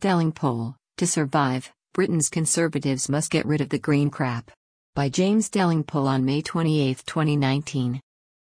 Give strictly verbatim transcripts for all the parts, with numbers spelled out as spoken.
Delingpole, To Survive, Britain's Conservatives Must Get Rid of the Green Crap. By James Delingpole on May twenty-eighth, twenty nineteen.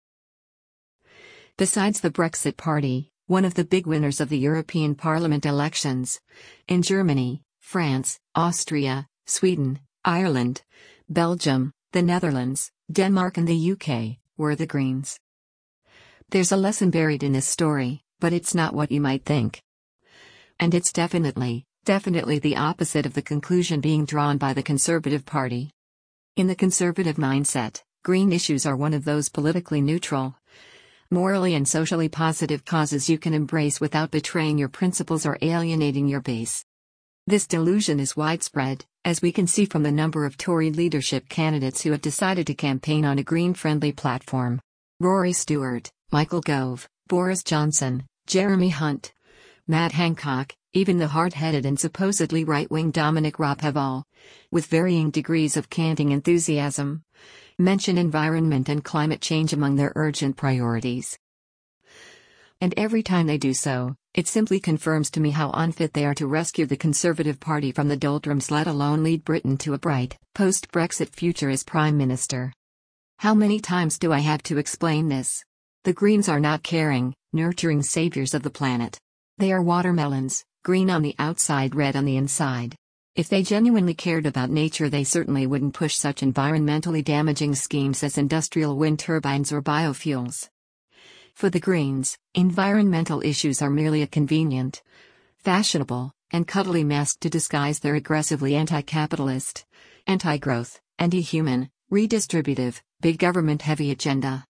Besides the Brexit Party, one of the big winners of the European Parliament elections, in Germany, France, Austria, Sweden, Ireland, Belgium, the Netherlands, Denmark and the U K, were the Greens. There's a lesson buried in this story, but it's not what you might think. And it's definitely, definitely the opposite of the conclusion being drawn by the Conservative Party. In the conservative mindset, green issues are one of those politically neutral, morally and socially positive causes you can embrace without betraying your principles or alienating your base. This delusion is widespread, as we can see from the number of Tory leadership candidates who have decided to campaign on a green-friendly platform. Rory Stewart, Michael Gove, Boris Johnson, Jeremy Hunt, Matt Hancock, even the hard-headed and supposedly right-wing Dominic Raab have all, with varying degrees of canting enthusiasm, mention environment and climate change among their urgent priorities. And every time they do so, it simply confirms to me how unfit they are to rescue the Conservative Party from the doldrums, let alone lead Britain to a bright, post-Brexit future as Prime Minister. How many times do I have to explain this? The Greens are not caring, nurturing saviors of the planet. They are watermelons, green on the outside, red on the inside. If they genuinely cared about nature, they certainly wouldn't push such environmentally damaging schemes as industrial wind turbines or biofuels. For the Greens, environmental issues are merely a convenient, fashionable, and cuddly mask to disguise their aggressively anti-capitalist, anti-growth, anti-human, redistributive, big government-heavy agenda.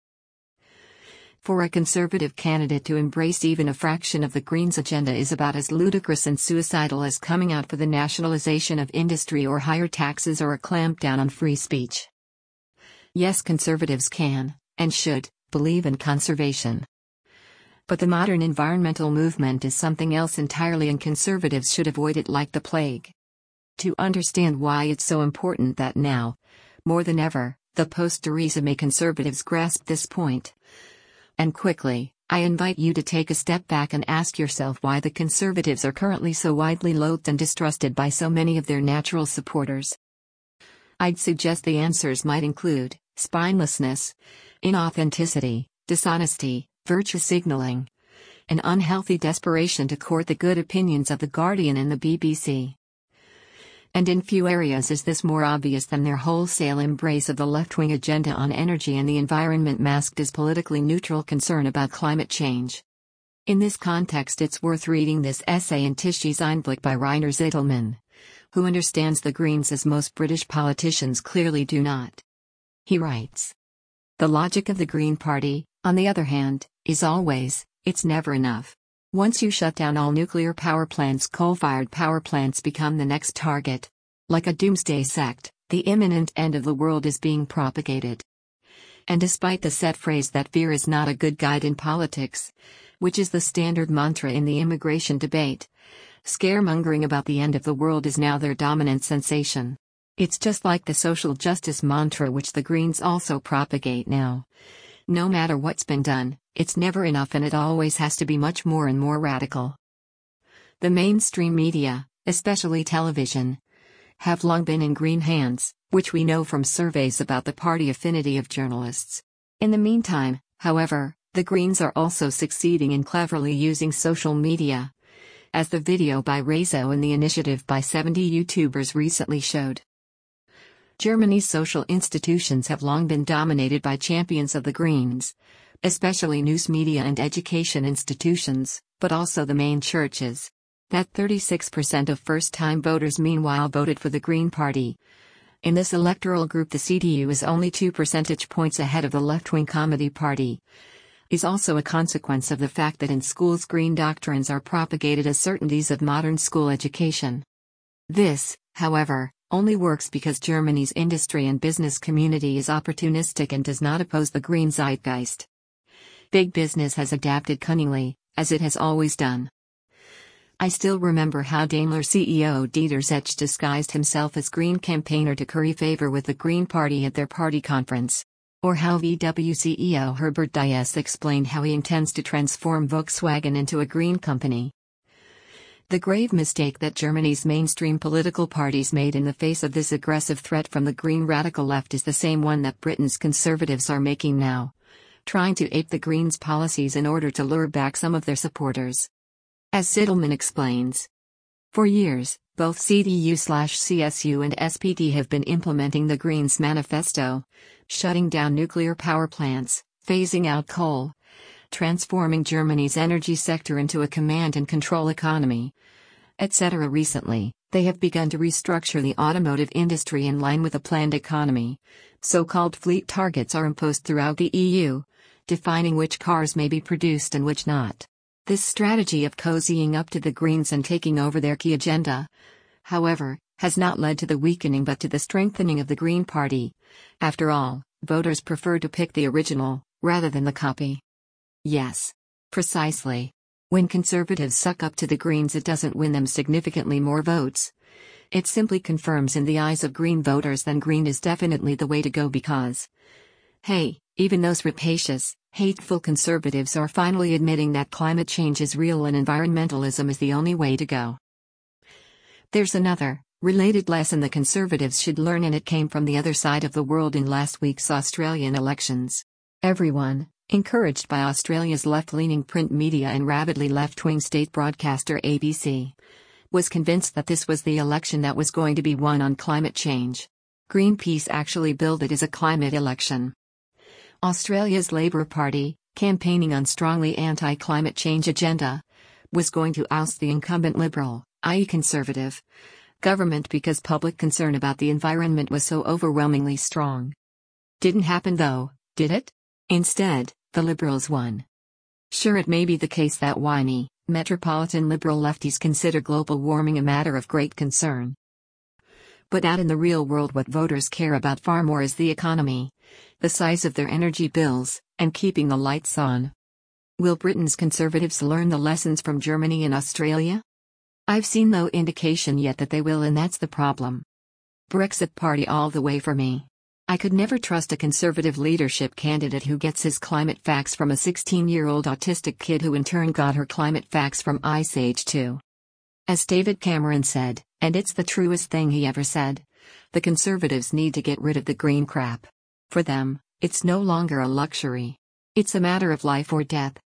For a Conservative candidate to embrace even a fraction of the Greens' agenda is about as ludicrous and suicidal as coming out for the nationalization of industry or higher taxes or a clampdown on free speech. Yes, Conservatives can, and should, believe in conservation. But the modern environmental movement is something else entirely, and Conservatives should avoid it like the plague. To understand why it's so important that now, more than ever, the post-Theresa May Conservatives grasp this point, and quickly, I invite you to take a step back and ask yourself why the Conservatives are currently so widely loathed and distrusted by so many of their natural supporters. I'd suggest the answers might include spinelessness, inauthenticity, dishonesty, virtue signaling, an unhealthy desperation to court the good opinions of The Guardian and the B B C. And in few areas is this more obvious than their wholesale embrace of the left-wing agenda on energy and the environment masked as politically neutral concern about climate change. In this context, it's worth reading this essay in Tishy's Einblick by Rainer Zitelmann, who understands the Greens as most British politicians clearly do not. He writes, "The logic of the Green Party, on the other hand, is always, it's never enough. Once you shut down all nuclear power plants, coal-fired power plants become the next target. Like a doomsday sect, the imminent end of the world is being propagated." And despite the set phrase that fear is not a good guide in politics, which is the standard mantra in the immigration debate, scaremongering about the end of the world is now their dominant sensation. It's just like the social justice mantra which the Greens also propagate now. No matter what's been done, it's never enough, and it always has to be much more and more radical. The mainstream media, especially television, have long been in green hands, which we know from surveys about the party affinity of journalists. In the meantime, however, the Greens are also succeeding in cleverly using social media, as the video by Rezo and the initiative by seventy YouTubers recently showed. Germany's social institutions have long been dominated by champions of the Greens, especially news media and education institutions, but also the main churches. That thirty-six percent of first-time voters meanwhile voted for the Green Party. In this electoral group, the C D U is only two percentage points ahead of the left-wing Comedy Party, is also a consequence of the fact that in schools green doctrines are propagated as certainties of modern school education. This, however, only works because Germany's industry and business community is opportunistic and does not oppose the green zeitgeist. Big business has adapted cunningly, as it has always done. I still remember how Daimler C E O Dieter Zetsche disguised himself as Green campaigner to curry favor with the Green Party at their party conference. Or how V W C E O Herbert Diess explained how he intends to transform Volkswagen into a green company. The grave mistake that Germany's mainstream political parties made in the face of this aggressive threat from the Green radical left is the same one that Britain's Conservatives are making now, trying to ape the Greens' policies in order to lure back some of their supporters. As Sittleman explains, for years, both C D U/C S U and S P D have been implementing the Greens' manifesto, shutting down nuclear power plants, phasing out coal, transforming Germany's energy sector into a command and control economy, et cetera. Recently, they have begun to restructure the automotive industry in line with a planned economy. So-called fleet targets are imposed throughout the E U, defining which cars may be produced and which not. This strategy of cozying up to the Greens and taking over their key agenda, however, has not led to the weakening but to the strengthening of the Green Party. After all, voters prefer to pick the original, rather than the copy. Yes. Precisely. When Conservatives suck up to the Greens, it doesn't win them significantly more votes. It simply confirms in the eyes of Green voters that Green is definitely the way to go because, hey, even those rapacious, hateful Conservatives are finally admitting that climate change is real and environmentalism is the only way to go. There's another, related lesson the Conservatives should learn, and it came from the other side of the world in last week's Australian elections. Everyone, encouraged by Australia's left-leaning print media and rabidly left-wing state broadcaster A B C, was convinced that this was the election that was going to be won on climate change. Greenpeace actually billed it as a climate election. Australia's Labor Party, campaigning on strongly anti-climate change agenda, was going to oust the incumbent Liberal, that is Conservative, government because public concern about the environment was so overwhelmingly strong. Didn't happen though, did it? Instead, the Liberals won. Sure, it may be the case that whiny, metropolitan liberal lefties consider global warming a matter of great concern. But out in the real world, what voters care about far more is the economy, the size of their energy bills, and keeping the lights on. Will Britain's Conservatives learn the lessons from Germany and Australia? I've seen no indication yet that they will, and that's the problem. Brexit Party all the way for me. I could never trust a Conservative leadership candidate who gets his climate facts from a sixteen-year-old autistic kid who in turn got her climate facts from Ice Age two. As David Cameron said, and it's the truest thing he ever said, the Conservatives need to get rid of the green crap. For them, it's no longer a luxury. It's a matter of life or death.